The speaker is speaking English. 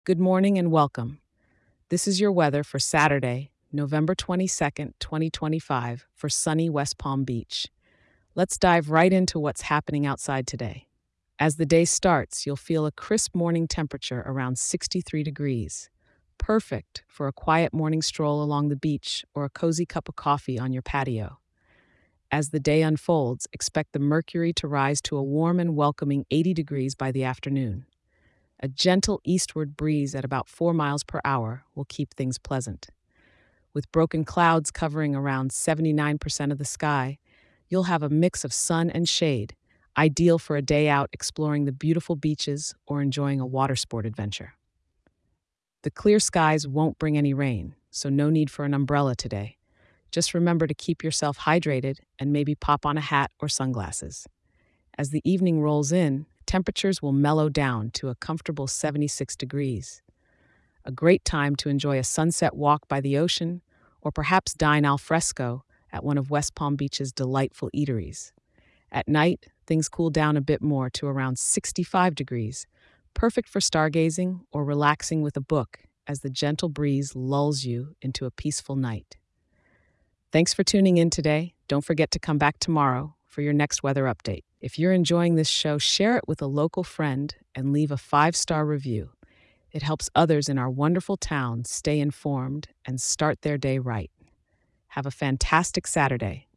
Good morning and welcome. This is your weather for Saturday, November 22nd, 2025, for sunny West Palm Beach. Let's dive right into what's happening outside today. As the day starts, you'll feel a crisp morning temperature around 63 degrees. Perfect for a quiet morning stroll along the beach or a cozy cup of coffee on your patio. As the day unfolds, expect the mercury to rise to a warm and welcoming 80 degrees by the afternoon. A gentle eastward breeze at about 4 miles per hour will keep things pleasant. With broken clouds covering around 79% of the sky, you'll have a mix of sun and shade, ideal for a day out exploring the beautiful beaches or enjoying a water sport adventure. The clear skies won't bring any rain, so no need for an umbrella today. Just remember to keep yourself hydrated and maybe pop on a hat or sunglasses. As the evening rolls in, temperatures will mellow down to a comfortable 76 degrees. A great time to enjoy a sunset walk by the ocean or perhaps dine al fresco at one of West Palm Beach's delightful eateries. At night, things cool down a bit more to around 65 degrees, perfect for stargazing or relaxing with a book as the gentle breeze lulls you into a peaceful night. Thanks for tuning in today. Don't forget to come back tomorrow for your next weather update. If you're enjoying this show, share it with a local friend and leave a 5-star review. It helps others in our wonderful town stay informed and start their day right. Have a fantastic Saturday.